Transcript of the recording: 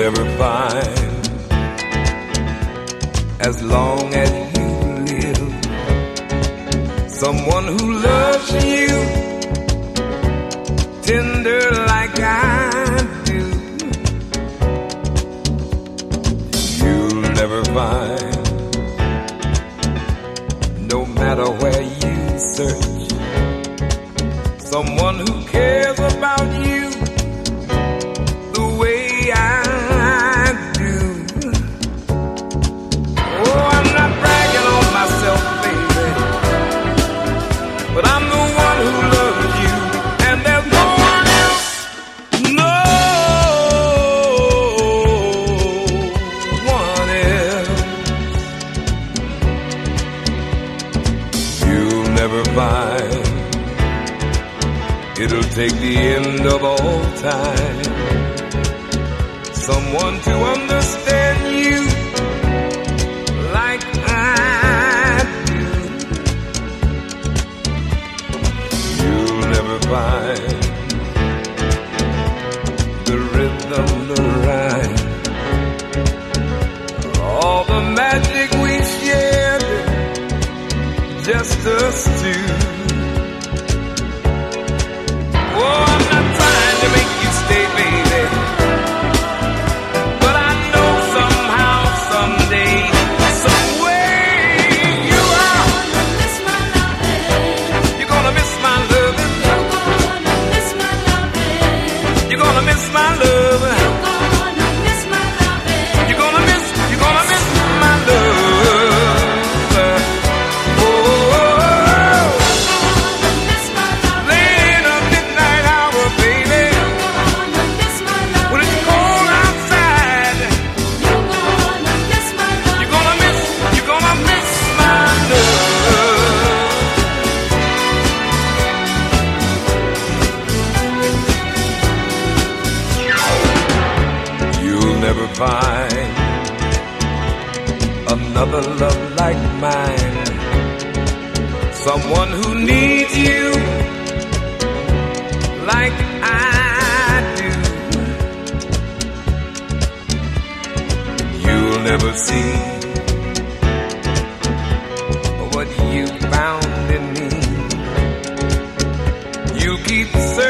never find, as long as you live, someone who loves you tender like I do. You'll never find, no matter where you search, someone who cares about you the way I do. Oh, I'm not bragging on myself, baby, but I'm the one who loves you, and there's no one else, no one else. You'll never find, it'll take the end of all time, someone to understand you like I do. You'll never find the rhythm, the rhyme, all the magic we shared, just us two. Oh, I'm not trying to make you stay, baby, but I know somehow, someday, some way you are gonna miss my loving. You're gonna miss my loving. You're gonna miss my loving. You're gonna miss my loving. You're gonna miss my love. Never find another love like mine, someone who needs you like I do. You'll never see what you found in me. You keep searching